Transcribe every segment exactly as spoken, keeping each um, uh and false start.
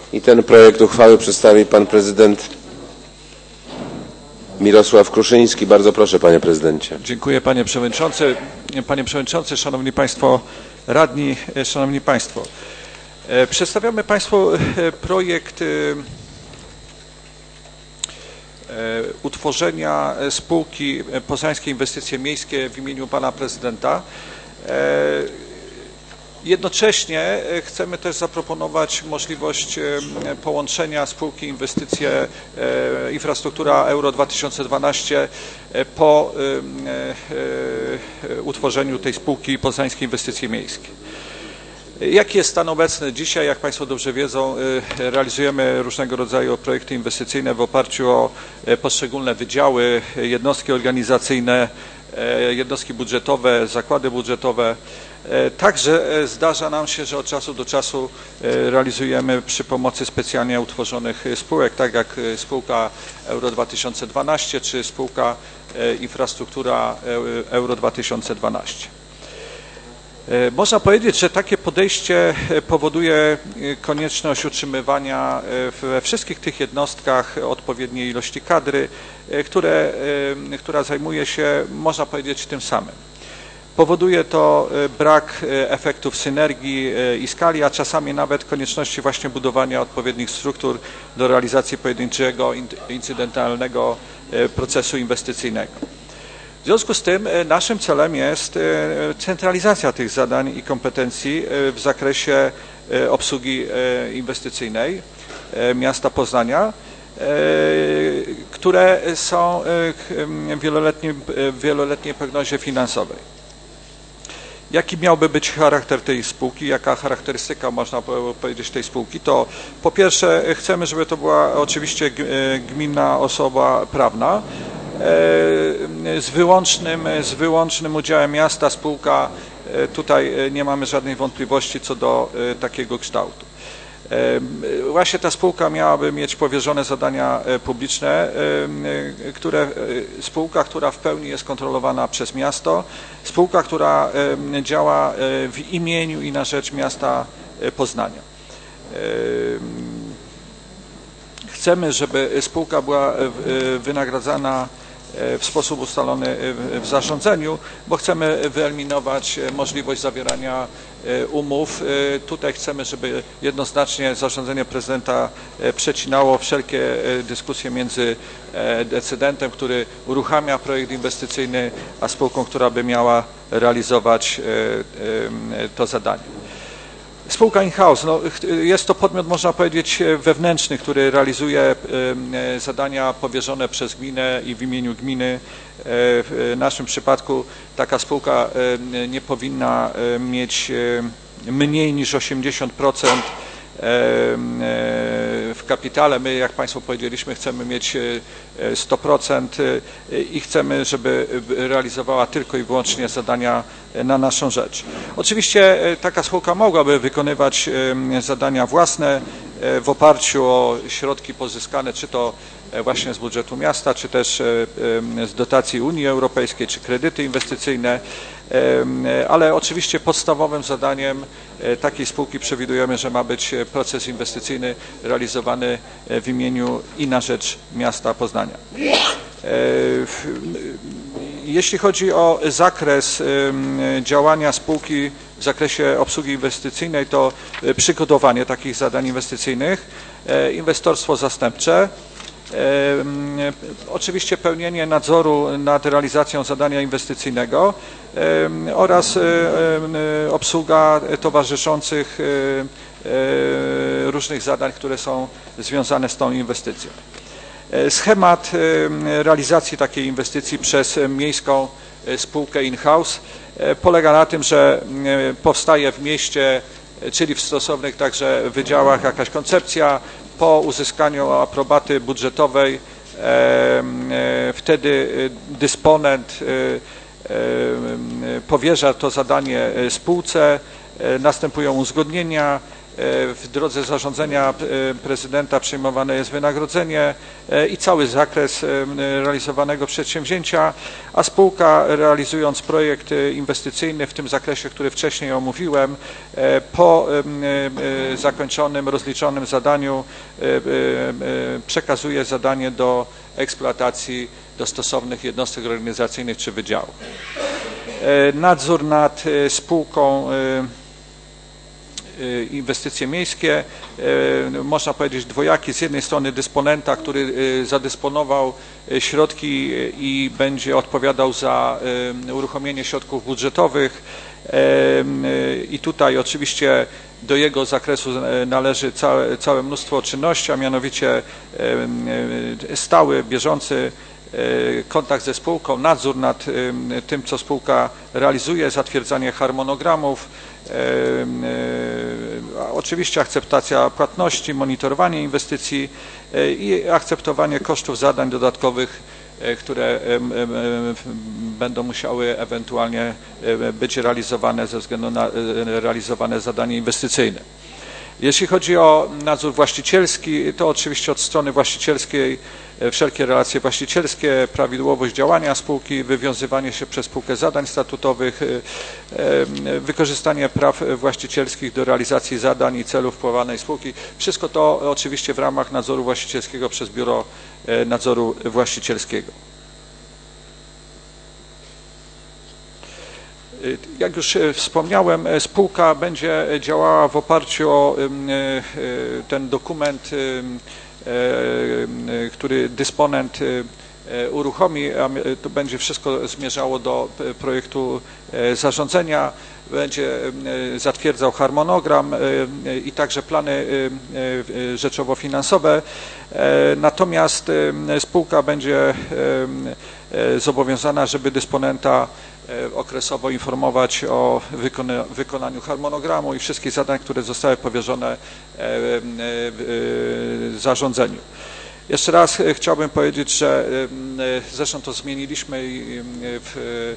I ten projekt uchwały przedstawi pan prezydent Mirosław Kruszyński. Bardzo proszę, panie prezydencie. Dziękuję, panie przewodniczący. Panie przewodniczący, szanowni państwo radni, szanowni państwo. Przedstawiamy państwu projekt utworzenia spółki Poznańskie Inwestycje Miejskie w imieniu pana prezydenta. Jednocześnie chcemy też zaproponować możliwość połączenia spółki Inwestycje Infrastruktura Euro dwa tysiące dwanaście po utworzeniu tej spółki Poznańskie Inwestycje Miejskie. Jaki jest stan obecny dzisiaj? Jak państwo dobrze wiedzą, realizujemy różnego rodzaju projekty inwestycyjne w oparciu o poszczególne wydziały, jednostki organizacyjne, jednostki budżetowe, zakłady budżetowe. Także zdarza nam się, że od czasu do czasu realizujemy przy pomocy specjalnie utworzonych spółek, tak jak spółka Euro dwa tysiące dwanaście czy spółka Infrastruktura Euro dwa tysiące dwanaście. Można powiedzieć, że takie podejście powoduje konieczność utrzymywania we wszystkich tych jednostkach odpowiedniej ilości kadry, które, która zajmuje się, można powiedzieć, tym samym. Powoduje to brak efektów synergii i skali, a czasami nawet konieczności właśnie budowania odpowiednich struktur do realizacji pojedynczego, incydentalnego procesu inwestycyjnego. W związku z tym naszym celem jest centralizacja tych zadań i kompetencji w zakresie obsługi inwestycyjnej miasta Poznania, które są w wieloletniej, w wieloletniej prognozie finansowej. Jaki miałby być charakter tej spółki, jaka charakterystyka, można powiedzieć, tej spółki? To po pierwsze chcemy, żeby to była oczywiście gminna osoba prawna, z wyłącznym, z wyłącznym udziałem miasta, spółka, tutaj nie mamy żadnej wątpliwości co do takiego kształtu. Właśnie ta spółka miałaby mieć powierzone zadania publiczne, które, spółka, która w pełni jest kontrolowana przez miasto, spółka, która działa w imieniu i na rzecz miasta Poznania. Chcemy, żeby spółka była wynagradzana w sposób ustalony w zarządzeniu, bo chcemy wyeliminować możliwość zawierania umów. Tutaj chcemy, żeby jednoznacznie zarządzenie prezydenta przecinało wszelkie dyskusje między decydentem, który uruchamia projekt inwestycyjny, a spółką, która by miała realizować to zadanie. Spółka in-house, no, jest to podmiot, można powiedzieć, wewnętrzny, który realizuje zadania powierzone przez gminę i w imieniu gminy. W naszym przypadku taka spółka nie powinna mieć mniej niż osiemdziesiąt procent w kapitale. My, jak państwo powiedzieliśmy, chcemy mieć sto procent i chcemy, żeby realizowała tylko i wyłącznie zadania na naszą rzecz. Oczywiście taka spółka mogłaby wykonywać zadania własne w oparciu o środki pozyskane, czy to właśnie z budżetu miasta, czy też z dotacji Unii Europejskiej, czy kredyty inwestycyjne, ale oczywiście podstawowym zadaniem takiej spółki przewidujemy, że ma być proces inwestycyjny realizowany w imieniu i na rzecz miasta Poznania. Jeśli chodzi o zakres działania spółki w zakresie obsługi inwestycyjnej, to przygotowanie takich zadań inwestycyjnych, inwestorstwo zastępcze, oczywiście pełnienie nadzoru nad realizacją zadania inwestycyjnego oraz obsługa towarzyszących różnych zadań, które są związane z tą inwestycją. Schemat realizacji takiej inwestycji przez miejską spółkę in-house polega na tym, że powstaje w mieście, czyli w stosownych także wydziałach, jakaś koncepcja. Po uzyskaniu aprobaty budżetowej wtedy dysponent powierza to zadanie spółce, następują uzgodnienia, w drodze zarządzenia prezydenta przyjmowane jest wynagrodzenie i cały zakres realizowanego przedsięwzięcia, a spółka, realizując projekt inwestycyjny w tym zakresie, który wcześniej omówiłem, po zakończonym, rozliczonym zadaniu przekazuje zadanie do eksploatacji do stosownych jednostek organizacyjnych czy wydziałów. Nadzór nad spółką Inwestycje Miejskie, można powiedzieć dwojaki. Z jednej strony dysponenta, który zadysponował środki i będzie odpowiadał za uruchomienie środków budżetowych i tutaj oczywiście do jego zakresu należy całe, całe mnóstwo czynności, a mianowicie stały, bieżący kontakt ze spółką, nadzór nad tym, co spółka realizuje, zatwierdzanie harmonogramów, oczywiście akceptacja płatności, monitorowanie inwestycji i akceptowanie kosztów zadań dodatkowych, które będą musiały ewentualnie być realizowane ze względu na realizowane zadanie inwestycyjne. Jeśli chodzi o nadzór właścicielski, to oczywiście od strony właścicielskiej wszelkie relacje właścicielskie, prawidłowość działania spółki, wywiązywanie się przez spółkę zadań statutowych, wykorzystanie praw właścicielskich do realizacji zadań i celów wpływanej spółki. Wszystko to oczywiście w ramach nadzoru właścicielskiego przez Biuro Nadzoru Właścicielskiego. Jak już wspomniałem, spółka będzie działała w oparciu o ten dokument, który dysponent uruchomi, a to będzie wszystko zmierzało do projektu zarządzenia, będzie zatwierdzał harmonogram i także plany rzeczowo-finansowe, natomiast spółka będzie zobowiązana, żeby dysponenta okresowo informować o wykona wykonaniu harmonogramu i wszystkich zadań, które zostały powierzone zarządzeniu. Jeszcze raz chciałbym powiedzieć, że zresztą to zmieniliśmy w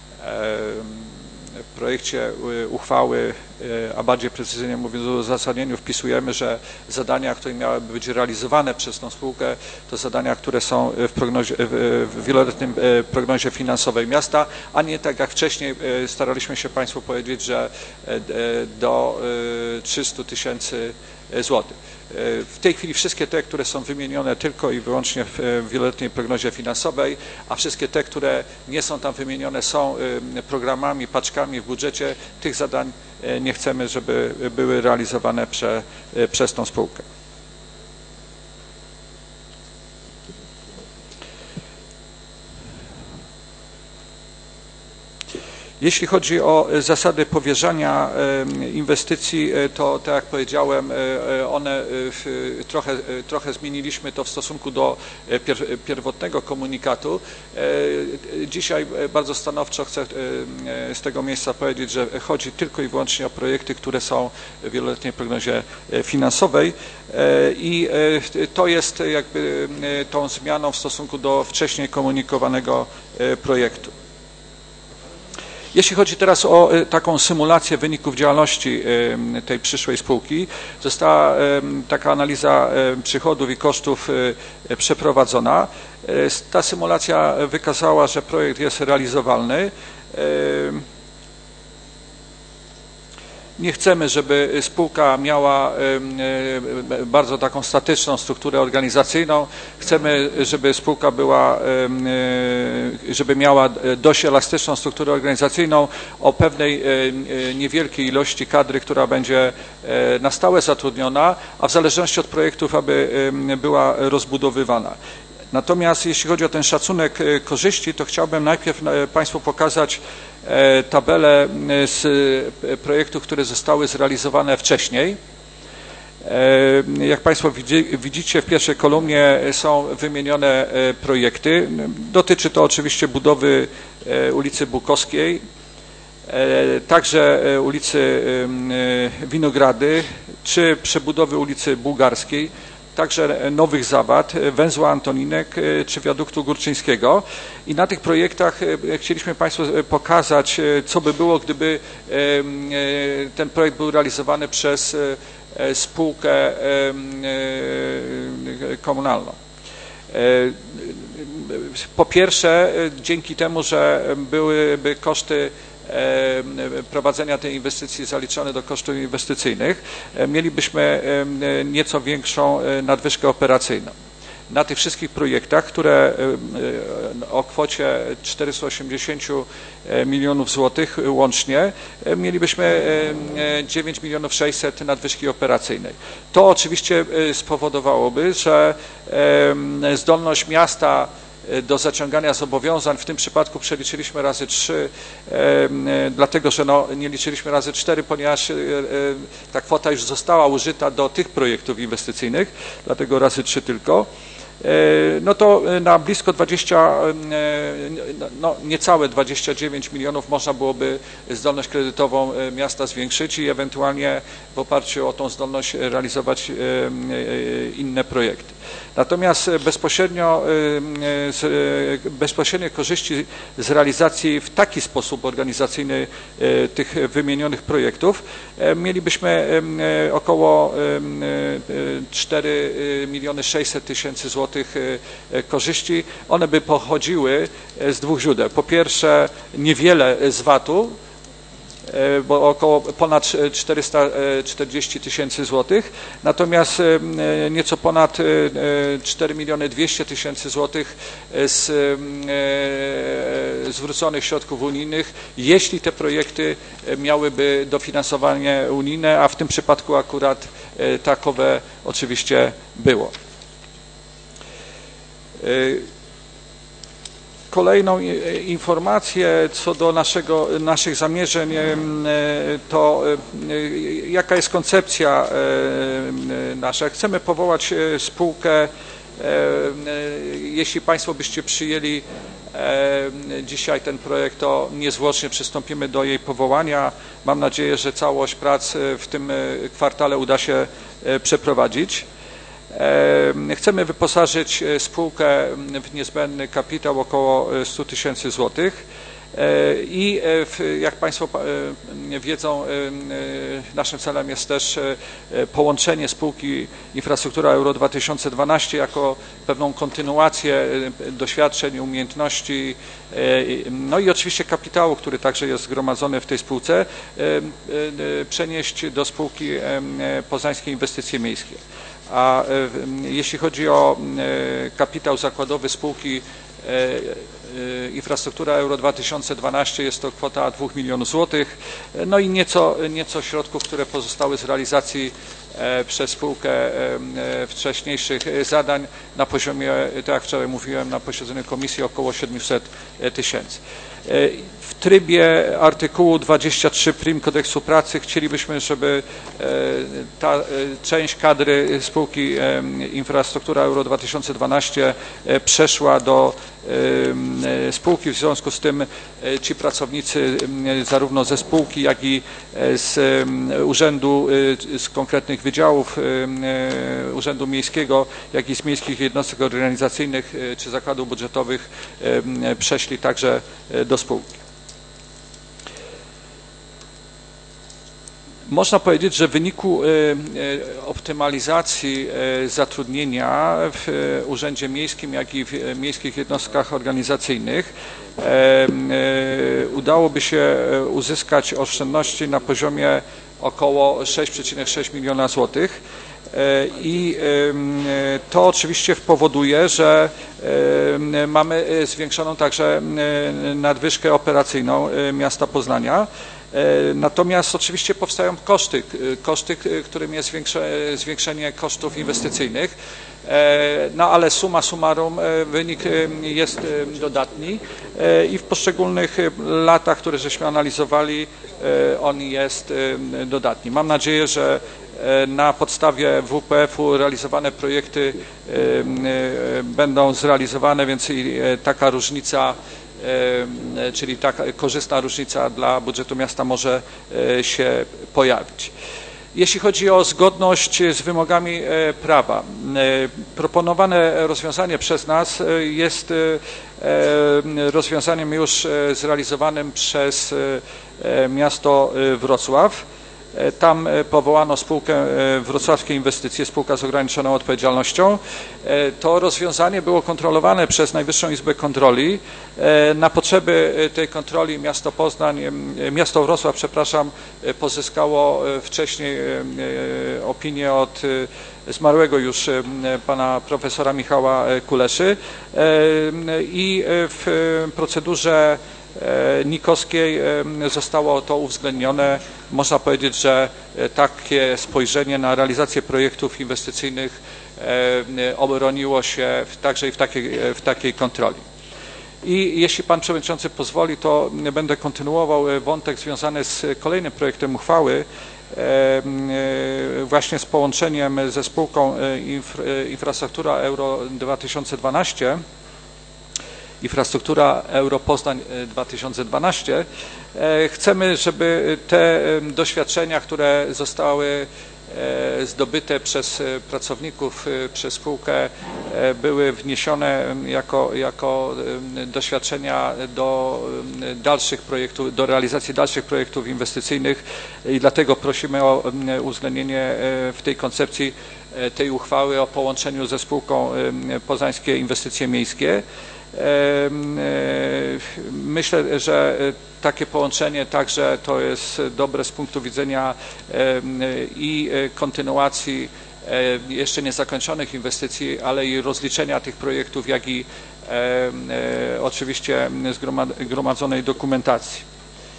w projekcie uchwały, a bardziej precyzyjnie mówiąc o uzasadnieniu, wpisujemy, że zadania, które miałyby być realizowane przez tą spółkę, to zadania, które są w, prognozie, w wieloletnim prognozie finansowej miasta, a nie tak jak wcześniej staraliśmy się Państwu powiedzieć, że do trzystu tysięcy złotych. W tej chwili wszystkie te, które są wymienione tylko i wyłącznie w wieloletniej prognozie finansowej, a wszystkie te, które nie są tam wymienione, są programami, paczkami w budżecie, tych zadań nie chcemy, żeby były realizowane prze, przez tą spółkę. Jeśli chodzi o zasady powierzania inwestycji, to tak jak powiedziałem, one trochę, trochę zmieniliśmy to w stosunku do pierwotnego komunikatu. Dzisiaj bardzo stanowczo chcę z tego miejsca powiedzieć, że chodzi tylko i wyłącznie o projekty, które są w wieloletniej prognozie finansowej i to jest jakby tą zmianą w stosunku do wcześniej komunikowanego projektu. Jeśli chodzi teraz o taką symulację wyników działalności tej przyszłej spółki, została taka analiza przychodów i kosztów przeprowadzona. Ta symulacja wykazała, że projekt jest realizowalny. Nie chcemy, żeby spółka miała bardzo taką statyczną strukturę organizacyjną. Chcemy, żeby spółka była, żeby miała dość elastyczną strukturę organizacyjną o pewnej niewielkiej ilości kadry, która będzie na stałe zatrudniona, a w zależności od projektów, aby była rozbudowywana. Natomiast jeśli chodzi o ten szacunek korzyści, to chciałbym najpierw Państwu pokazać tabelę z projektów, które zostały zrealizowane wcześniej. Jak Państwo widzicie, w pierwszej kolumnie są wymienione projekty. Dotyczy to oczywiście budowy ulicy Bukowskiej, także ulicy Winogrady, czy przebudowy ulicy Bułgarskiej, także nowych Zawad, węzła Antoninek czy wiaduktu Górczyńskiego. I na tych projektach chcieliśmy Państwu pokazać, co by było, gdyby ten projekt był realizowany przez spółkę komunalną. Po pierwsze, dzięki temu, że byłyby koszty prowadzenia tej inwestycji zaliczone do kosztów inwestycyjnych, mielibyśmy nieco większą nadwyżkę operacyjną. Na tych wszystkich projektach, które o kwocie czterysta osiemdziesiąt milionów złotych łącznie, mielibyśmy dziewięć milionów sześćset nadwyżki operacyjnej. To oczywiście spowodowałoby, że zdolność miasta do zaciągania zobowiązań, w tym przypadku przeliczyliśmy razy trzy, e, dlatego że no, nie liczyliśmy razy cztery, ponieważ e, ta kwota już została użyta do tych projektów inwestycyjnych, dlatego razy trzy tylko. No to na blisko dwadzieścia, no niecałe dwadzieścia dziewięć milionów można byłoby zdolność kredytową miasta zwiększyć i ewentualnie w oparciu o tą zdolność realizować inne projekty. Natomiast bezpośrednio, bezpośrednie korzyści z realizacji w taki sposób organizacyjny tych wymienionych projektów mielibyśmy około cztery miliony sześćset tysięcy złotych korzyści. One by pochodziły z dwóch źródeł. Po pierwsze, niewiele z vatu, bo około ponad czterysta czterdzieści tysięcy złotych, natomiast nieco ponad cztery miliony dwieście tysięcy złotych z zwróconych środków unijnych, jeśli te projekty miałyby dofinansowanie unijne, a w tym przypadku akurat takowe oczywiście było. Kolejną informację co do naszego, naszych zamierzeń, to jaka jest koncepcja nasza. Chcemy powołać spółkę, jeśli Państwo byście przyjęli dzisiaj ten projekt, to niezwłocznie przystąpimy do jej powołania. Mam nadzieję, że całość prac w tym kwartale uda się przeprowadzić. Chcemy wyposażyć spółkę w niezbędny kapitał około stu tysięcy złotych i jak Państwo wiedzą, naszym celem jest też połączenie spółki Infrastruktura Euro dwa tysiące dwanaście jako pewną kontynuację doświadczeń, umiejętności, no i oczywiście kapitału, który także jest zgromadzony w tej spółce, przenieść do spółki Poznańskiej Inwestycje Miejskie. A jeśli chodzi o kapitał zakładowy spółki Infrastruktura Euro dwa tysiące dwanaście, jest to kwota dwóch milionów złotych, no i nieco, nieco środków, które pozostały z realizacji przez spółkę wcześniejszych zadań na poziomie, tak jak wczoraj mówiłem, na posiedzeniu komisji około siedemset tysięcy. W trybie artykułu dwadzieścia trzy prim kodeksu pracy chcielibyśmy, żeby ta część kadry spółki Infrastruktura Euro dwa tysiące dwanaście przeszła do spółki, w związku z tym ci pracownicy zarówno ze spółki, jak i z urzędu, z konkretnych wydziałów Urzędu Miejskiego, jak i z miejskich jednostek organizacyjnych czy zakładów budżetowych przeszli także do spółki. Można powiedzieć, że w wyniku optymalizacji zatrudnienia w Urzędzie Miejskim, jak i w miejskich jednostkach organizacyjnych udałoby się uzyskać oszczędności na poziomie około sześć przecinek sześć miliona złotych. I to oczywiście powoduje, że mamy zwiększoną także nadwyżkę operacyjną miasta Poznania. Natomiast oczywiście powstają koszty, koszty, którym jest zwiększenie kosztów inwestycyjnych, no ale summa summarum wynik jest dodatni i w poszczególnych latach, które żeśmy analizowali, on jest dodatni. Mam nadzieję, że na podstawie W P F-u realizowane projekty będą zrealizowane, więc i taka różnica, czyli taka korzystna różnica dla budżetu miasta może się pojawić. Jeśli chodzi o zgodność z wymogami prawa, proponowane rozwiązanie przez nas jest rozwiązaniem już zrealizowanym przez miasto Wrocław. Tam powołano spółkę Wrocławskie Inwestycje, spółka z ograniczoną odpowiedzialnością. To rozwiązanie było kontrolowane przez Najwyższą Izbę Kontroli. Na potrzeby tej kontroli miasto Poznań, miasto Wrocław, przepraszam, pozyskało wcześniej opinię od zmarłego już pana profesora Michała Kuleszy i w procedurze nikowskiej zostało to uwzględnione. Można powiedzieć, że takie spojrzenie na realizację projektów inwestycyjnych obroniło się także i w takiej, w takiej kontroli. I jeśli pan przewodniczący pozwoli, to będę kontynuował wątek związany z kolejnym projektem uchwały, właśnie z połączeniem ze spółką Infrastruktura Euro dwa tysiące dwanaście, Infrastruktura Euro Poznań dwa tysiące dwanaście. Chcemy, żeby te doświadczenia, które zostały zdobyte przez pracowników, przez spółkę, były wniesione jako, jako doświadczenia do dalszych projektów, do realizacji dalszych projektów inwestycyjnych i dlatego prosimy o uwzględnienie w tej koncepcji tej uchwały o połączeniu ze spółką Poznańskie Inwestycje Miejskie. Myślę, że takie połączenie także to jest dobre z punktu widzenia i kontynuacji jeszcze niezakończonych inwestycji, ale i rozliczenia tych projektów, jak i oczywiście zgromadzonej dokumentacji.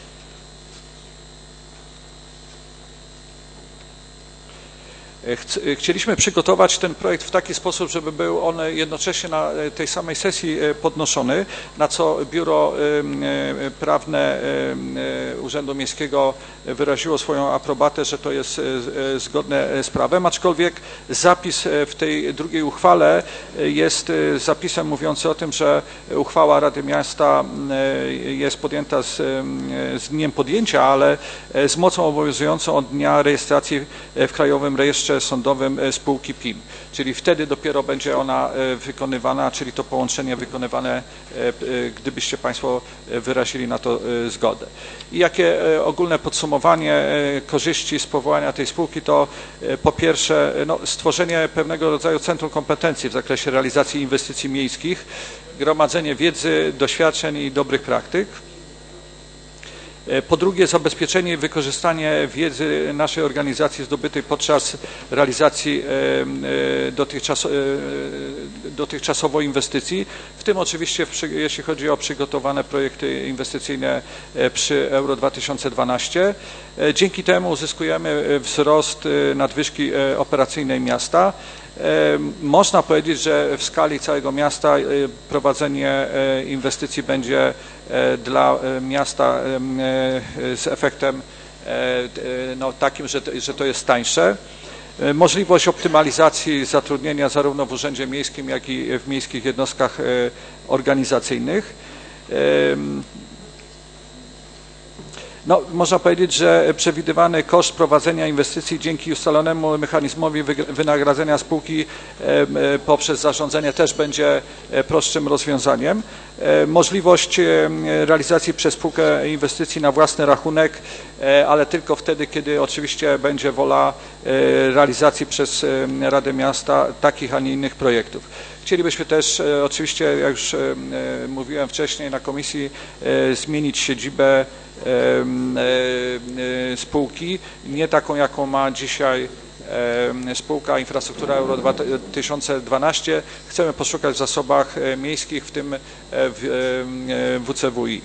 Chcieliśmy przygotować ten projekt w taki sposób, żeby był on jednocześnie na tej samej sesji podnoszony, na co Biuro Prawne Urzędu Miejskiego wyraziło swoją aprobatę, że to jest zgodne z prawem, aczkolwiek zapis w tej drugiej uchwale jest zapisem mówiący o tym, że uchwała Rady Miasta jest podjęta z, z dniem podjęcia, ale z mocą obowiązującą od dnia rejestracji w Krajowym Rejestrze Sądowym spółki P I M, czyli wtedy dopiero będzie ona wykonywana, czyli to połączenie wykonywane, gdybyście Państwo wyrazili na to zgodę. I jakie ogólne podsumowanie korzyści z powołania tej spółki to po pierwsze no, stworzenie pewnego rodzaju centrum kompetencji w zakresie realizacji inwestycji miejskich, gromadzenie wiedzy, doświadczeń i dobrych praktyk. Po drugie, zabezpieczenie i wykorzystanie wiedzy naszej organizacji zdobytej podczas realizacji dotychczas, dotychczasowo inwestycji, w tym oczywiście jeśli chodzi o przygotowane projekty inwestycyjne przy Euro dwa tysiące dwanaście. Dzięki temu uzyskujemy wzrost nadwyżki operacyjnej miasta. Można powiedzieć, że w skali całego miasta prowadzenie inwestycji będzie dla miasta z efektem no, takim, że to, że to jest tańsze. Możliwość optymalizacji zatrudnienia zarówno w Urzędzie Miejskim, jak i w miejskich jednostkach organizacyjnych. No, można powiedzieć, że przewidywany koszt prowadzenia inwestycji dzięki ustalonemu mechanizmowi wynagradzania spółki poprzez zarządzenie też będzie prostszym rozwiązaniem. Możliwość realizacji przez spółkę inwestycji na własny rachunek, ale tylko wtedy, kiedy oczywiście będzie wola realizacji przez Radę Miasta takich, a nie innych projektów. Chcielibyśmy też oczywiście, jak już mówiłem wcześniej na komisji, zmienić siedzibę spółki, nie taką, jaką ma dzisiaj spółka Infrastruktura Euro dwa tysiące dwanaście. Chcemy poszukać w zasobach miejskich, w tym w W C W I.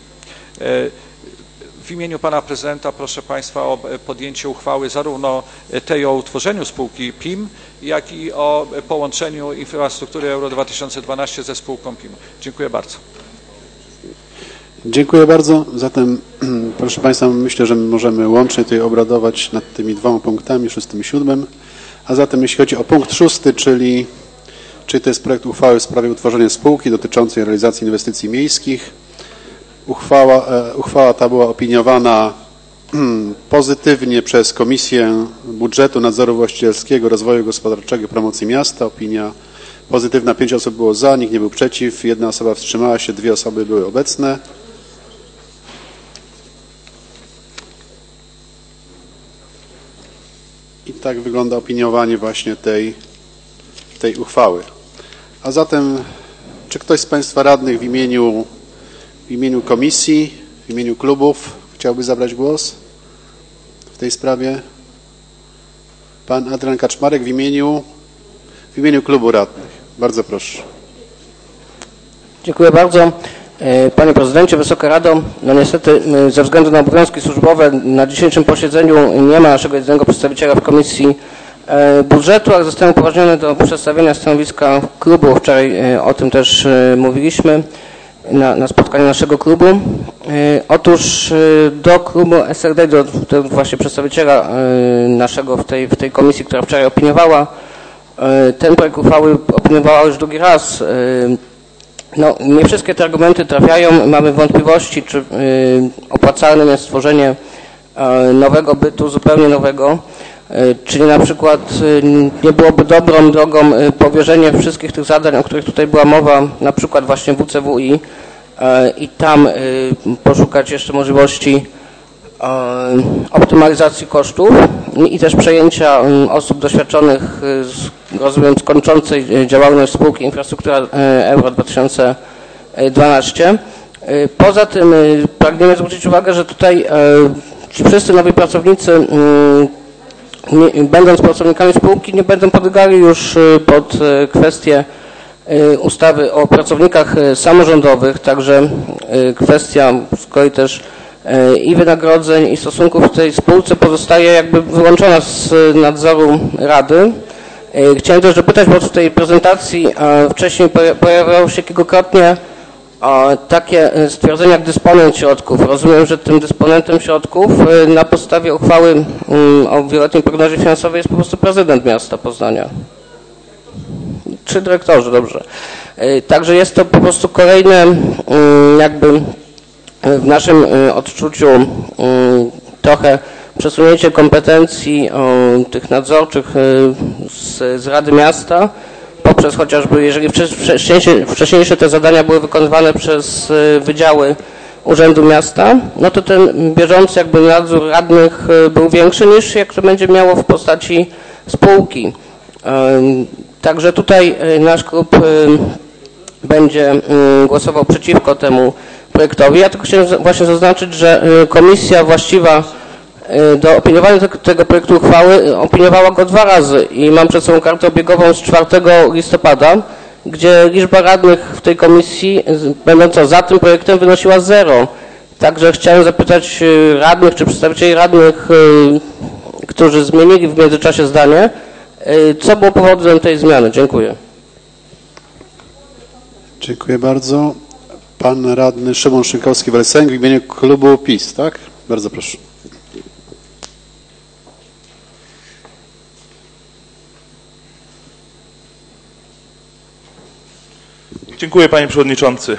W imieniu pana prezydenta proszę państwa o podjęcie uchwały zarówno tej o utworzeniu spółki P I M, jak i o połączeniu Infrastruktury Euro dwa tysiące dwanaście ze spółką P I M. Dziękuję bardzo. Dziękuję bardzo. Zatem, proszę państwa, myślę, że możemy łącznie tutaj obradować nad tymi dwoma punktami, szóstym i siódmym. A zatem, jeśli chodzi o punkt szósty, czyli, czyli to jest projekt uchwały w sprawie utworzenia spółki dotyczącej realizacji inwestycji miejskich. Uchwała, uchwała ta była opiniowana pozytywnie przez Komisję Budżetu, Nadzoru Właścicielskiego, Rozwoju Gospodarczego i Promocji Miasta. Opinia pozytywna, pięć osób było za, nikt nie był przeciw, jedna osoba wstrzymała się, dwie osoby były obecne. tak wygląda opiniowanie właśnie tej, tej uchwały. A zatem, czy ktoś z Państwa radnych w imieniu, w imieniu komisji, w imieniu klubów chciałby zabrać głos w tej sprawie? Pan Adrian Kaczmarek w imieniu, w imieniu klubu radnych. Bardzo proszę. Dziękuję bardzo. Panie Prezydencie, Wysoka Rado, no niestety ze względu na obowiązki służbowe na dzisiejszym posiedzeniu nie ma naszego jednego przedstawiciela w Komisji Budżetu, ale zostałem upoważniony do przedstawienia stanowiska klubu. Wczoraj o tym też mówiliśmy na, na spotkaniu naszego klubu. Otóż do klubu S L D, do, do właśnie przedstawiciela naszego w tej, w tej komisji, która wczoraj opiniowała ten projekt uchwały, opiniowała już drugi raz. No, nie wszystkie te argumenty trafiają. Mamy wątpliwości, czy y, opłacalnym jest stworzenie y, nowego bytu, zupełnie nowego, y, czyli na przykład y, nie byłoby dobrą drogą y, powierzenie wszystkich tych zadań, o których tutaj była mowa, na przykład właśnie W C W I y, i tam y, poszukać jeszcze możliwości y, optymalizacji kosztów i też przejęcia y, osób doświadczonych y, z rozumiem, z kończącej działalność spółki Infrastruktura Euro dwa tysiące dwanaście. Poza tym pragniemy zwrócić uwagę, że tutaj ci wszyscy nowi pracownicy, nie, będąc pracownikami spółki, nie będą podlegali już pod kwestię ustawy o pracownikach samorządowych, także kwestia z kolei też i wynagrodzeń, i stosunków w tej spółce pozostaje jakby wyłączona z nadzoru Rady. Chciałem też dopytać, bo w tej prezentacji wcześniej pojawiało się kilkukrotnie takie stwierdzenia jak dysponent środków. Rozumiem, że tym dysponentem środków na podstawie uchwały o wieloletniej prognozie finansowej jest po prostu prezydent miasta Poznania. Czy dyrektorzy, dobrze. Także jest to po prostu kolejne jakby w naszym odczuciu trochę przesunięcie kompetencji o, tych nadzorczych z, z Rady Miasta poprzez chociażby, jeżeli wcześniejsze, wcześniejsze te zadania były wykonywane przez wydziały Urzędu Miasta, no to ten bieżący jakby nadzór radnych był większy niż jak to będzie miało w postaci spółki. Także tutaj nasz klub będzie głosował przeciwko temu projektowi. Ja tylko chciałem właśnie zaznaczyć, że komisja właściwa do opiniowania tego, tego projektu uchwały opiniowała go dwa razy i mam przed sobą kartę obiegową z czwartego listopada, gdzie liczba radnych w tej komisji będąca za tym projektem wynosiła zero. Także chciałem zapytać radnych czy przedstawicieli radnych, którzy zmienili w międzyczasie zdanie, co było powodem tej zmiany. Dziękuję. Dziękuję bardzo. Pan radny Szymon Szynkowski-Welsenk w imieniu klubu PiS, tak? Bardzo proszę. Dziękuję, panie przewodniczący.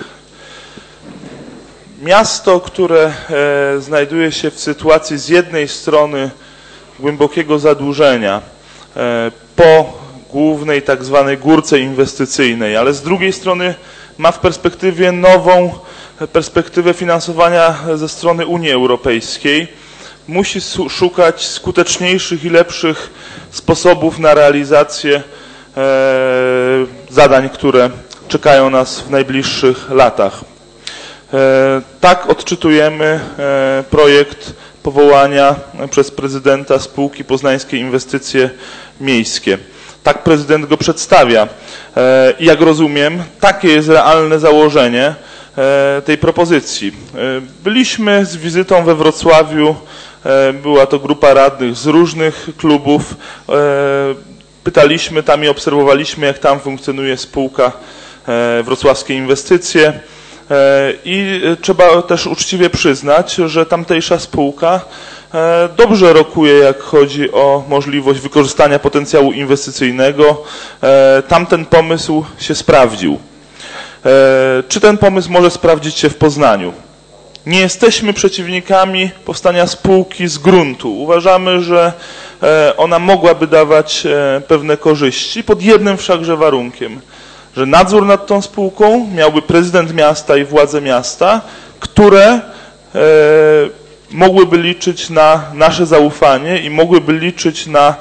Miasto, które e, znajduje się w sytuacji z jednej strony głębokiego zadłużenia e, po głównej tak zwanej górce inwestycyjnej, ale z drugiej strony ma w perspektywie nową perspektywę finansowania ze strony Unii Europejskiej, musi szukać skuteczniejszych i lepszych sposobów na realizację e, zadań, które czekają nas w najbliższych latach. Tak odczytujemy projekt powołania przez prezydenta spółki Poznańskie Inwestycje Miejskie. Tak prezydent go przedstawia. I jak rozumiem, takie jest realne założenie tej propozycji. Byliśmy z wizytą we Wrocławiu, była to grupa radnych z różnych klubów. Pytaliśmy tam i obserwowaliśmy, jak tam funkcjonuje spółka Wrocławskie Inwestycje i trzeba też uczciwie przyznać, że tamtejsza spółka dobrze rokuje, jak chodzi o możliwość wykorzystania potencjału inwestycyjnego. Tamten pomysł się sprawdził. Czy ten pomysł może sprawdzić się w Poznaniu? Nie jesteśmy przeciwnikami powstania spółki z gruntu. Uważamy, że ona mogłaby dawać pewne korzyści, pod jednym wszakże warunkiem, że nadzór nad tą spółką miałby prezydent miasta i władze miasta, które e, mogłyby liczyć na nasze zaufanie i mogłyby liczyć na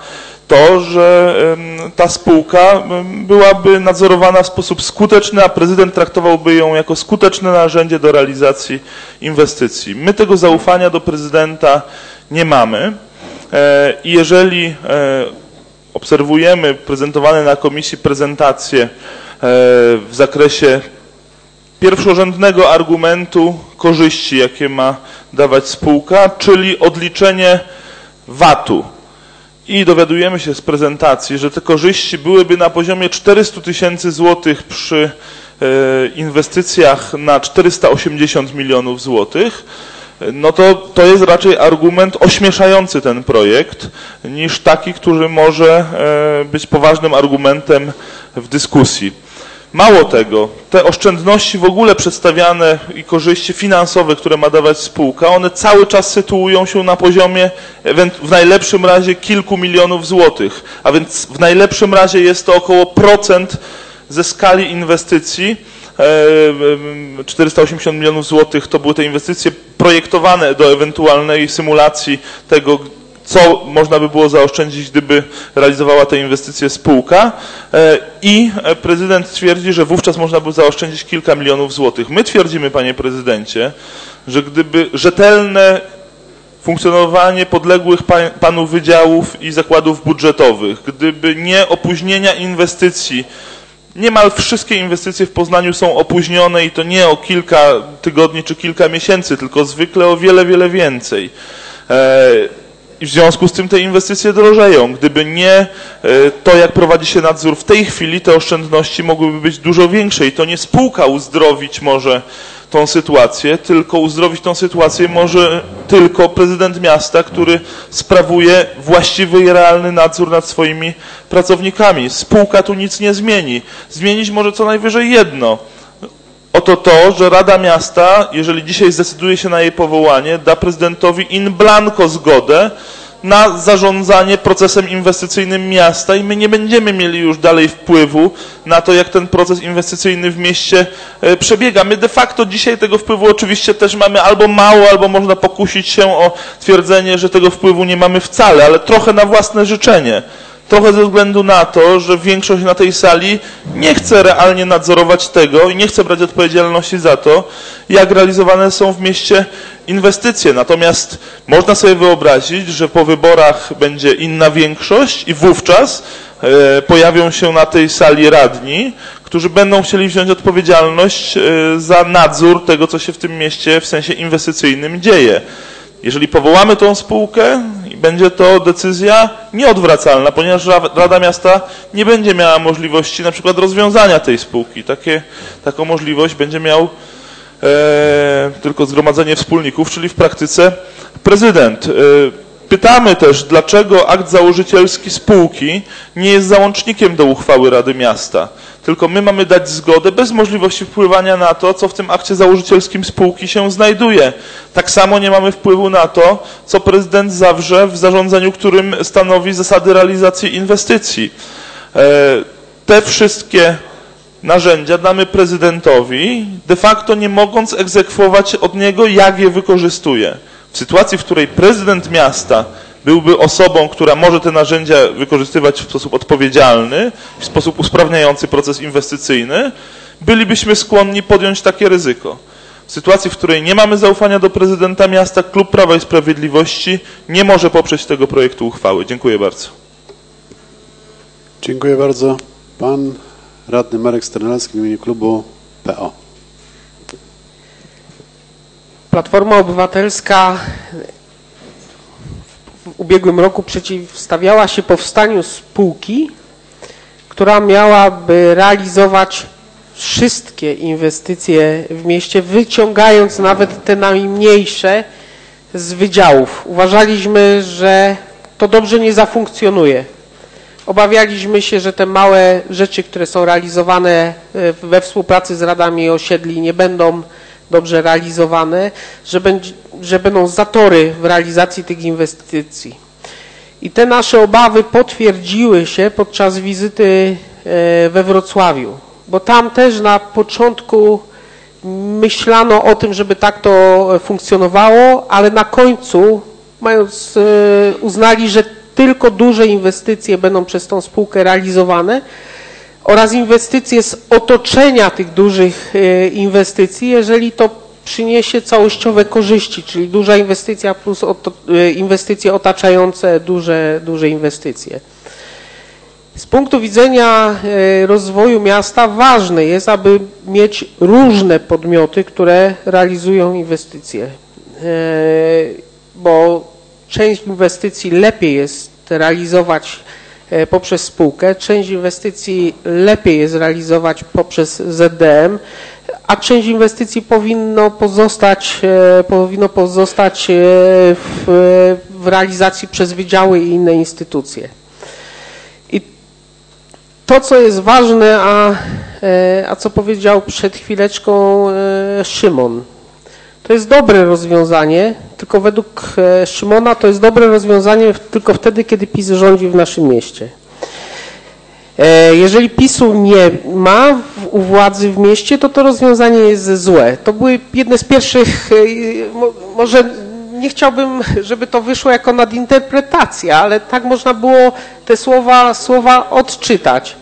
to, że ta spółka byłaby nadzorowana w sposób skuteczny, a prezydent traktowałby ją jako skuteczne narzędzie do realizacji inwestycji. My tego zaufania do prezydenta nie mamy i jeżeli obserwujemy prezentowane na komisji prezentacje w zakresie pierwszorzędnego argumentu korzyści, jakie ma dawać spółka, czyli odliczenie vatu. I dowiadujemy się z prezentacji, że te korzyści byłyby na poziomie czterystu tysięcy złotych przy inwestycjach na czterysta osiemdziesiąt milionów złotych, no to to jest raczej argument ośmieszający ten projekt, niż taki, który może być poważnym argumentem w dyskusji. Mało tego, te oszczędności w ogóle przedstawiane i korzyści finansowe, które ma dawać spółka, one cały czas sytuują się na poziomie w najlepszym razie kilku milionów złotych, a więc w najlepszym razie jest to około procent ze skali inwestycji. czterysta osiemdziesiąt milionów złotych to były te inwestycje projektowane do ewentualnej symulacji tego, co można by było zaoszczędzić, gdyby realizowała te inwestycje spółka, i prezydent twierdzi, że wówczas można by zaoszczędzić kilka milionów złotych. My twierdzimy, panie prezydencie, że gdyby rzetelne funkcjonowanie podległych panu wydziałów i zakładów budżetowych, gdyby nie opóźnienia inwestycji, niemal wszystkie inwestycje w Poznaniu są opóźnione i to nie o kilka tygodni czy kilka miesięcy, tylko zwykle o wiele, wiele więcej. I w związku z tym te inwestycje drożeją. Gdyby nie to, jak prowadzi się nadzór w tej chwili, te oszczędności mogłyby być dużo większe i to nie spółka uzdrowić może tą sytuację, tylko uzdrowić tą sytuację może tylko prezydent miasta, który sprawuje właściwy i realny nadzór nad swoimi pracownikami. Spółka tu nic nie zmieni. Zmienić może co najwyżej jedno. Oto to, że Rada Miasta, jeżeli dzisiaj zdecyduje się na jej powołanie, da prezydentowi in blanco zgodę na zarządzanie procesem inwestycyjnym miasta i my nie będziemy mieli już dalej wpływu na to, jak ten proces inwestycyjny w mieście przebiega. My de facto dzisiaj tego wpływu oczywiście też mamy albo mało, albo można pokusić się o twierdzenie, że tego wpływu nie mamy wcale, ale trochę na własne życzenie. Trochę ze względu na to, że większość na tej sali nie chce realnie nadzorować tego i nie chce brać odpowiedzialności za to, jak realizowane są w mieście inwestycje. Natomiast można sobie wyobrazić, że po wyborach będzie inna większość i wówczas e, pojawią się na tej sali radni, którzy będą chcieli wziąć odpowiedzialność e, za nadzór tego, co się w tym mieście w sensie inwestycyjnym dzieje. Jeżeli powołamy tą spółkę, będzie to decyzja nieodwracalna, ponieważ Rada Miasta nie będzie miała możliwości na przykład rozwiązania tej spółki. Takie, taką możliwość będzie miał e, tylko zgromadzenie wspólników, czyli w praktyce prezydent. E, pytamy też, dlaczego akt założycielski spółki nie jest załącznikiem do uchwały Rady Miasta. Tylko my mamy dać zgodę bez możliwości wpływania na to, co w tym akcie założycielskim spółki się znajduje. Tak samo nie mamy wpływu na to, co prezydent zawrze w zarządzeniu, którym stanowi zasady realizacji inwestycji. Te wszystkie narzędzia damy prezydentowi, de facto nie mogąc egzekwować od niego, jak je wykorzystuje. W sytuacji, w której prezydent miasta byłby osobą, która może te narzędzia wykorzystywać w sposób odpowiedzialny, w sposób usprawniający proces inwestycyjny, bylibyśmy skłonni podjąć takie ryzyko. W sytuacji, w której nie mamy zaufania do prezydenta miasta, Klub Prawa i Sprawiedliwości nie może poprzeć tego projektu uchwały. Dziękuję bardzo. Dziękuję bardzo. Pan radny Marek Sternalski w imieniu klubu P O. Platforma Obywatelska w ubiegłym roku przeciwstawiała się powstaniu spółki, która miałaby realizować wszystkie inwestycje w mieście, wyciągając nawet te najmniejsze z wydziałów. Uważaliśmy, że to dobrze nie zafunkcjonuje. Obawialiśmy się, że te małe rzeczy, które są realizowane we współpracy z radami osiedli, nie będą dobrze realizowane, że, będzie, że będą zatory w realizacji tych inwestycji. I te nasze obawy potwierdziły się podczas wizyty we Wrocławiu, bo tam też na początku myślano o tym, żeby tak to funkcjonowało, ale na końcu mając, uznali, że tylko duże inwestycje będą przez tą spółkę realizowane oraz inwestycje z otoczenia tych dużych inwestycji, jeżeli to przyniesie całościowe korzyści, czyli duża inwestycja plus inwestycje otaczające duże, duże inwestycje. Z punktu widzenia rozwoju miasta ważne jest, aby mieć różne podmioty, które realizują inwestycje, bo część inwestycji lepiej jest realizować poprzez spółkę, część inwestycji lepiej jest realizować poprzez Z D M, a część inwestycji powinno pozostać, powinno pozostać w, w realizacji przez wydziały i inne instytucje. I to, co jest ważne, a, a co powiedział przed chwileczką Szymon, to jest dobre rozwiązanie, tylko według Szymona to jest dobre rozwiązanie tylko wtedy, kiedy PiS rządzi w naszym mieście. Jeżeli PiSu nie ma u władzy w mieście, to to rozwiązanie jest złe. To były jedne z pierwszych, może nie chciałbym, żeby to wyszło jako nadinterpretacja, ale tak można było te słowa, słowa odczytać.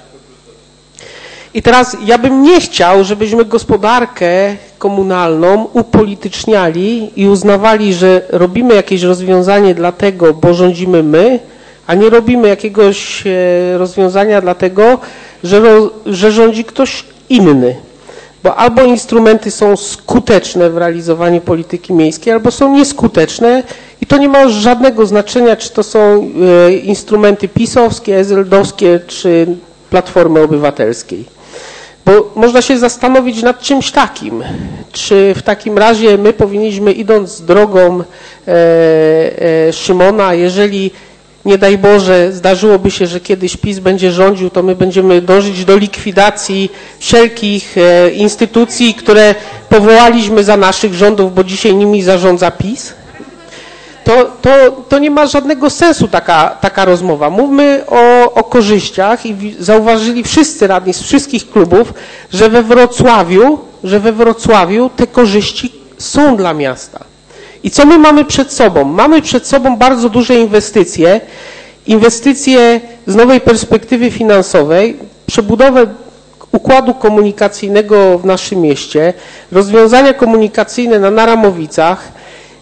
I teraz ja bym nie chciał, żebyśmy gospodarkę komunalną upolityczniali i uznawali, że robimy jakieś rozwiązanie dlatego, bo rządzimy my, a nie robimy jakiegoś rozwiązania dlatego, że, że rządzi ktoś inny. Bo albo instrumenty są skuteczne w realizowaniu polityki miejskiej, albo są nieskuteczne i to nie ma żadnego znaczenia, czy to są instrumenty pisowskie, es el dowskie, czy Platformy Obywatelskiej. Bo można się zastanowić nad czymś takim, czy w takim razie my powinniśmy, idąc drogą e, e, Szymona, jeżeli nie daj Boże zdarzyłoby się, że kiedyś PiS będzie rządził, to my będziemy dążyć do likwidacji wszelkich e, instytucji, które powołaliśmy za naszych rządów, bo dzisiaj nimi zarządza PiS. To, to, to nie ma żadnego sensu taka, taka rozmowa. Mówmy o, o korzyściach i zauważyli wszyscy radni z wszystkich klubów, że we Wrocławiu, że we Wrocławiu te korzyści są dla miasta. I co my mamy przed sobą? Mamy przed sobą bardzo duże inwestycje, inwestycje z nowej perspektywy finansowej, przebudowę układu komunikacyjnego w naszym mieście, rozwiązania komunikacyjne na Naramowicach,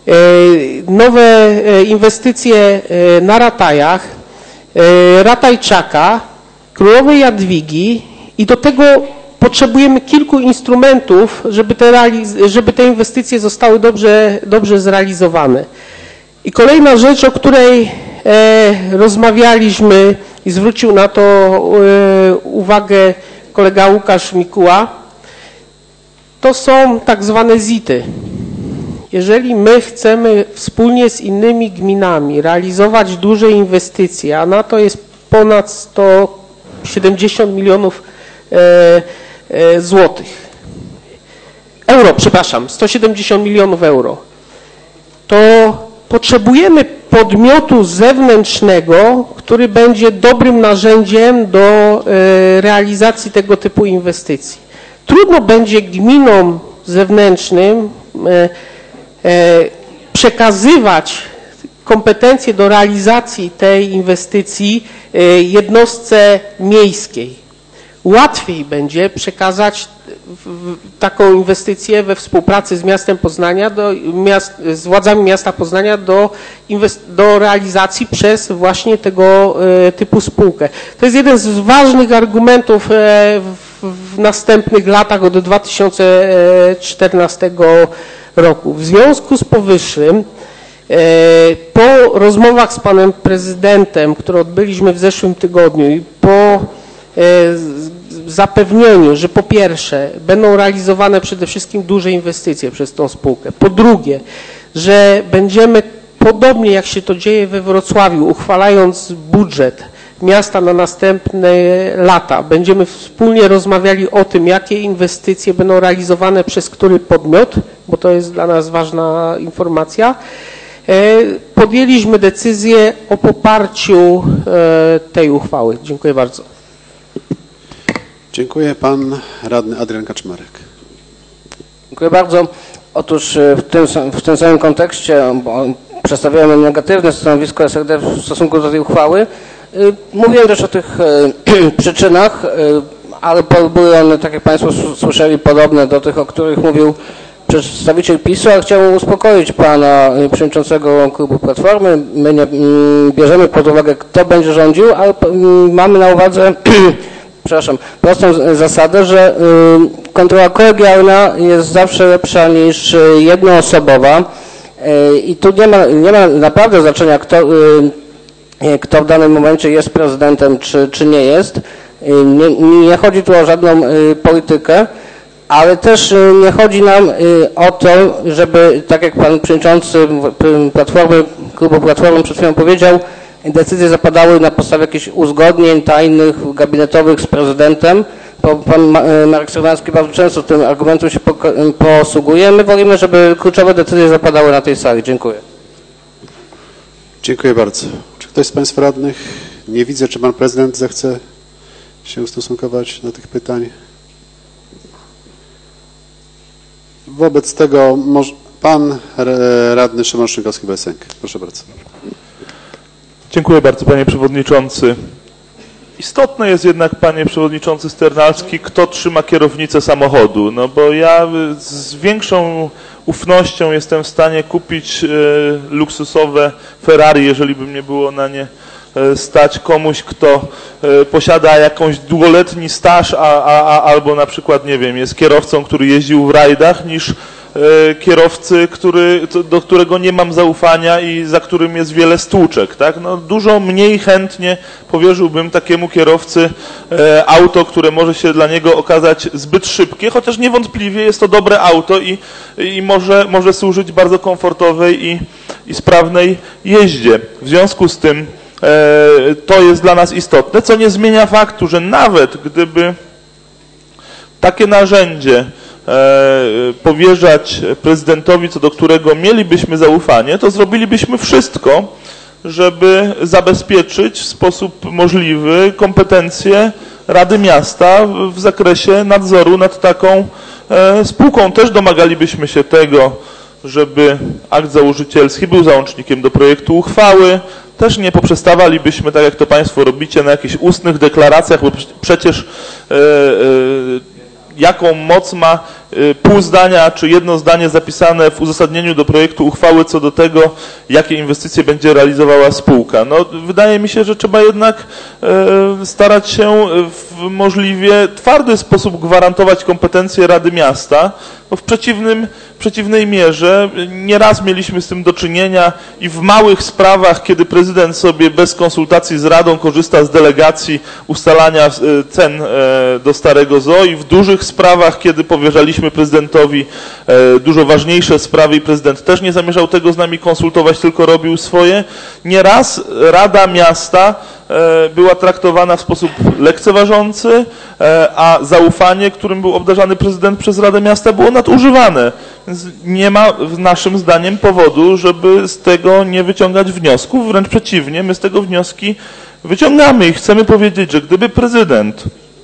nowe inwestycje na Ratajach, Ratajczaka, Królowej Jadwigi i do tego potrzebujemy kilku instrumentów, żeby te, żeby te inwestycje zostały dobrze, dobrze zrealizowane. I kolejna rzecz, o której rozmawialiśmy i zwrócił na to uwagę kolega Łukasz Mikuła, to są tak zwane zity. Jeżeli my chcemy wspólnie z innymi gminami realizować duże inwestycje, a na to jest ponad sto siedemdziesiąt milionów e, e, złotych, euro, przepraszam, sto siedemdziesiąt milionów euro, to potrzebujemy podmiotu zewnętrznego, który będzie dobrym narzędziem do e, realizacji tego typu inwestycji. Trudno będzie gminom zewnętrznym e, przekazywać kompetencje do realizacji tej inwestycji jednostce miejskiej. Łatwiej będzie przekazać taką inwestycję we współpracy z miastem Poznania, do miast, z władzami miasta Poznania do, do realizacji przez właśnie tego typu spółkę. To jest jeden z ważnych argumentów w następnych latach od dwa tysiące czternastego roku. W związku z powyższym po rozmowach z panem prezydentem, które odbyliśmy w zeszłym tygodniu i po zapewnieniu, że po pierwsze będą realizowane przede wszystkim duże inwestycje przez tą spółkę, po drugie, że będziemy podobnie jak się to dzieje we Wrocławiu, uchwalając budżet miasta na następne lata, będziemy wspólnie rozmawiali o tym, jakie inwestycje będą realizowane przez który podmiot, bo to jest dla nas ważna informacja. Podjęliśmy decyzję o poparciu tej uchwały. Dziękuję bardzo. Dziękuję. Pan radny Adrian Kaczmarek. Dziękuję bardzo. Otóż w tym, w tym samym kontekście przedstawiałem negatywne stanowisko S L D w stosunku do tej uchwały. Mówiłem też o tych przyczynach, ale były one, tak jak Państwo słyszeli, podobne do tych, o których mówił przedstawiciel PiSu, a chciałbym uspokoić Pana Przewodniczącego Klubu Platformy. My nie bierzemy pod uwagę, kto będzie rządził, ale mamy na uwadze przepraszam, prostą zasadę, że kontrola kolegialna jest zawsze lepsza niż jednoosobowa i tu nie ma, nie ma naprawdę znaczenia, kto, kto w danym momencie jest prezydentem, czy, czy nie jest. Nie, nie chodzi tu o żadną politykę, ale też nie chodzi nam o to, żeby, tak jak Pan Przewodniczący Platformy, Klubu Platformy przed chwilą powiedział, decyzje zapadały na podstawie jakichś uzgodnień tajnych, gabinetowych z prezydentem. Pan Marek Sownacki bardzo często tym argumentem się posługuje. My wolimy, żeby kluczowe decyzje zapadały na tej sali. Dziękuję. Dziękuję bardzo. Czy ktoś z Państwa radnych? Nie widzę, czy Pan Prezydent zechce się ustosunkować do tych pytań. Wobec tego może Pan Radny Szymon Szynkowski-Besenk. Proszę bardzo. Dziękuję bardzo, Panie Przewodniczący. Istotne jest jednak, Panie Przewodniczący Sternalski, kto trzyma kierownicę samochodu, no bo ja z większą ufnością jestem w stanie kupić e, luksusowe Ferrari, jeżeli by mnie było na nie e, stać, komuś, kto e, posiada jakąś długoletni staż, a, a, a, albo na przykład, nie wiem, jest kierowcą, który jeździł w rajdach, niż kierowcy, który, do którego nie mam zaufania i za którym jest wiele stłuczek, tak? No, dużo mniej chętnie powierzyłbym takiemu kierowcy e, auto, które może się dla niego okazać zbyt szybkie, chociaż niewątpliwie jest to dobre auto i, i może, może służyć bardzo komfortowej i, i sprawnej jeździe. W związku z tym e, to jest dla nas istotne, co nie zmienia faktu, że nawet gdyby takie narzędzie powierzać prezydentowi, co do którego mielibyśmy zaufanie, to zrobilibyśmy wszystko, żeby zabezpieczyć w sposób możliwy kompetencje Rady Miasta w zakresie nadzoru nad taką spółką. Też domagalibyśmy się tego, żeby akt założycielski był załącznikiem do projektu uchwały. Też nie poprzestawalibyśmy, tak jak to Państwo robicie, na jakichś ustnych deklaracjach, bo przecież yy, yy, jaką moc ma pół zdania czy jedno zdanie zapisane w uzasadnieniu do projektu uchwały co do tego, jakie inwestycje będzie realizowała spółka. No, wydaje mi się, że trzeba jednak e, starać się w możliwie twardy sposób gwarantować kompetencje Rady Miasta, bo w przeciwnym, w przeciwnej mierze nieraz mieliśmy z tym do czynienia i w małych sprawach, kiedy prezydent sobie bez konsultacji z Radą korzysta z delegacji ustalania cen do Starego Zoo, i w dużych sprawach, kiedy powierzaliśmy prezydentowi dużo ważniejsze sprawy i prezydent też nie zamierzał tego z nami konsultować, tylko robił swoje. Nieraz Rada Miasta była traktowana w sposób lekceważący, a zaufanie, którym był obdarzany prezydent przez Radę Miasta, było nadużywane. Więc nie ma naszym zdaniem powodu, żeby z tego nie wyciągać wniosków. Wręcz przeciwnie, my z tego wnioski wyciągamy i chcemy powiedzieć, że gdyby prezydent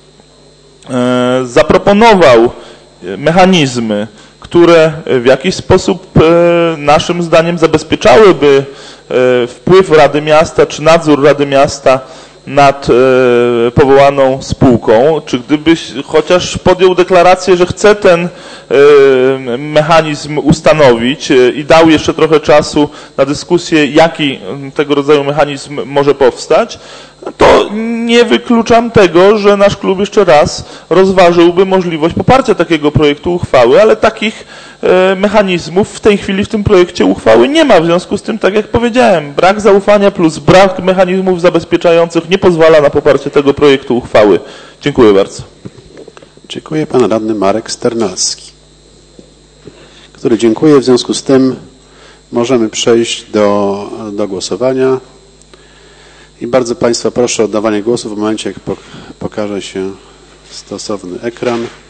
zaproponował mechanizmy, które w jakiś sposób naszym zdaniem zabezpieczałyby wpływ Rady Miasta czy nadzór Rady Miasta nad powołaną spółką, czy gdybyś chociaż podjął deklarację, że chce ten mechanizm ustanowić i dał jeszcze trochę czasu na dyskusję, jaki tego rodzaju mechanizm może powstać, to nie wykluczam tego, że nasz klub jeszcze raz rozważyłby możliwość poparcia takiego projektu uchwały, ale takich mechanizmów w tej chwili w tym projekcie uchwały nie ma. W związku z tym, tak jak powiedziałem, brak zaufania plus brak mechanizmów zabezpieczających nie pozwala na poparcie tego projektu uchwały. Dziękuję bardzo. Dziękuję. Pan radny Marek Sternalski, który dziękuję. W związku z tym możemy przejść do, do głosowania. I bardzo Państwa proszę o oddawanie głosu w momencie, jak pokaże się stosowny ekran.